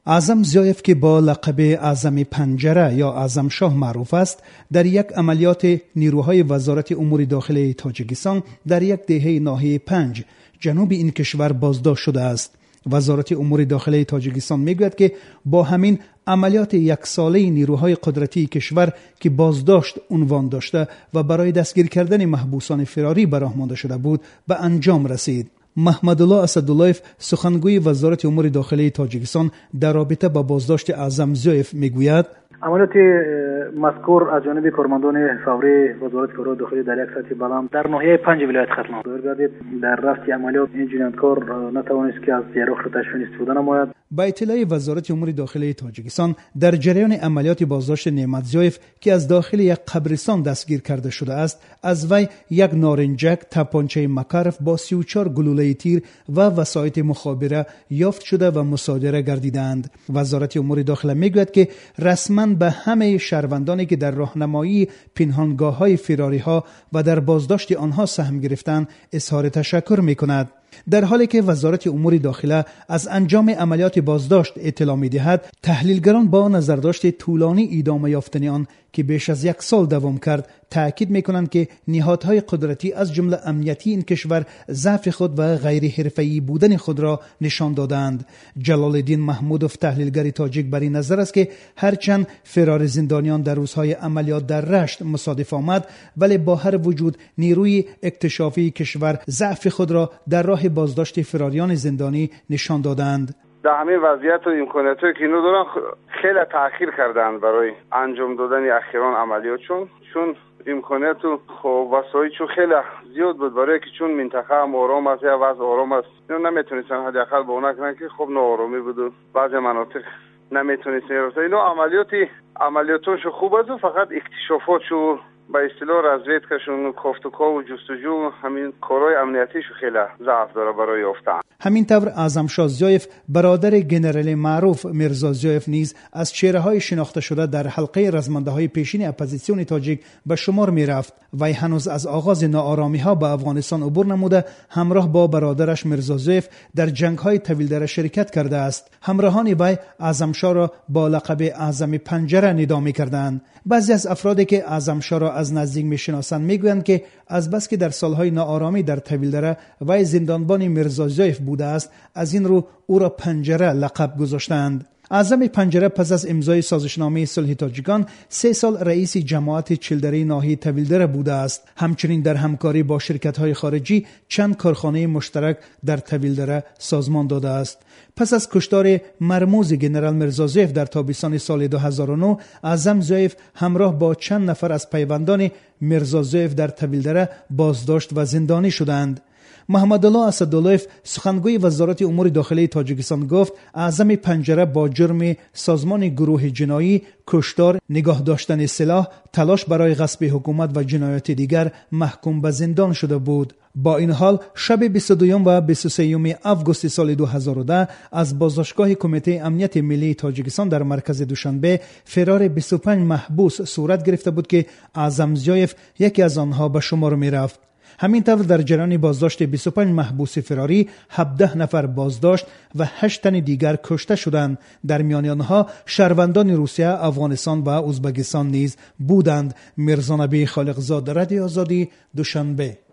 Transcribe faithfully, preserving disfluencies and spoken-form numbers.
اعظم زیایف که با لقب اعظم پنجره یا اعظم شاه معروف است، در یک عملیات نیروهای وزارت امور داخلی تاجیکستان در یک دهه ناحیه پنج جنوب این کشور بازداشت شده است. وزارت امور داخلی تاجیکستان میگوید که با همین عملیات یک ساله نیروهای قدرتی کشور که بازداشت عنوان داشته و برای دستگیر کردن محبوسان فراری به راه مانده شده بود به انجام رسید. محمد الله اسداللهیف سخنگوی وزارت امور داخلی تاجیکستان در رابطه با بازداشت اعظم زیایف میگوید عملیات مذکور از جانب کارمندان فوری وزارت کارهای داخلی در یک سطح بلند در ناحیه پنج ولایت ختم گردید. در رفت عملیات این جنایتکار نتوانست که از یاروخ تشفین استفاده نماید. با اطلاع وزارت امور داخلی تاجیکستان در جریان عملیات بازداشت نعمت زیایف که از داخل یک قبرستان دستگیر کرده شده است، از وی یک نارنجک، تپانچه مکارف با سی و چهار گلوله تیر و وسایط مخابره یافت شده و مصادره گردیدند. وزارت امور داخلی میگوید که رسما به همه شهروندانی که در راهنمایی پنهانگاه‌های فراری‌ها و در بازداشت آنها سهم گرفتند اظهار تشکر می‌کند. در حالی که وزارت امور داخله از انجام عملیات بازداشت اطلاع می‌دهد، تحلیلگران با نظرداشت طولانی ادامه یافتن آن که بیش از یک سال دوام کرد تأکید می‌کنند که نهادهای قدرتی از جمله امنیتی این کشور ضعف خود و غیر حرفه‌ای بودن خود را نشان دادند. جلال الدین محمودوف تحلیلگر تاجیک بر این نظر است که هرچند فرار زندانیان در روزهای عملیات در رشت مصادف آمد، ولی با هر وجود نیروی اکتشافی کشور ضعف خود را در راه بازداشت فراریان زندانی نشان دادند. در همین وضعیت و امکاناتی که اینو دارن خیلی تأخیر کردن برای انجام دادن اخیران عملیاتشون، چون امکانات و خب وسایلشون خیلی زیاد بود برای که چون منطقه هم آرام است یا وضع آرام است، اینو نمیتونستن حداقل با اون کنن که خب ناآرامی بود و بعضی مناطق نمیتونستن رفتن. اینو عملیاتی عملیاتشون خوب است و فقط اکتشافاتشون با اصطلاح رزویدکشون کافتوکا و جستجو همین کارهای امنیتیشو خیلی ضعف داره برای یافتن. همین طور اعظم شاه زیایف برادر ژنرال معروف میرزا زیایف نیز از چهره‌های شناخته شده در حلقه رزمنده‌های پیشین اپوزیسیون تاجیک به شمار می‌رفت. وی هنوز از آغاز ناآرامی‌ها به افغانستان عبور نموده همراه با برادرش میرزا زیایف در جنگ‌های طویل‌دره شرکت کرده است. همراهان وی اعظم شاه را با لقب اعظم پنجره ندا می‌کردند. بعضی از افرادی که اعظم شاه را از نزدیک می‌شناسند می‌گویند که از بس که در سالهای ناآرامی در طویل‌دره وی زندانبان میرزا زیایف بوده است، از این رو او را پنجره لقب گذاشتند. اعظم پنجره پس از امضای سازشنامه صلح تاجیکان سه سال رئیس جماعت چلدره ناحیه طویل‌دره بوده است. همچنین در همکاری با شرکت‌های خارجی چند کارخانه مشترک در طویل‌دره سازمان داده است. پس از کشتار مرموز ژنرال میرزا زیایف در تابستان سال دو هزار و نه، اعظم زیایف همراه با چند نفر از پیوندان میرزا زیایف در طویل‌دره بازداشت و زندانی شدند. محمد الله اسداللهیف سخنگوی وزارت امور داخلی تاجیکستان گفت اعظم پنجره با جرم سازمان گروه جنایی، کشتار، نگاه داشتن سلاح، تلاش برای غصب حکومت و جنایات دیگر محکوم به زندان شده بود. با این حال شب بیست و دو و بیست و سه آگوست سال دو هزار و ده از بازداشتگاه کمیته امنیت ملی تاجیکستان در مرکز دوشنبه فرار بیست و پنج محبوس صورت گرفته بود که اعظم زیایف یکی از آنها به شمار می رفت. همینطور در جریان بازداشت بیست و پنج محبوس فراری هفده نفر بازداشت و هشت تن دیگر کشته شدند. در میان آنها شهروندان روسیه، افغانستان و ازبکستان نیز بودند. میرزا نبی خالقزاد، رادیو آزادی، دوشنبه.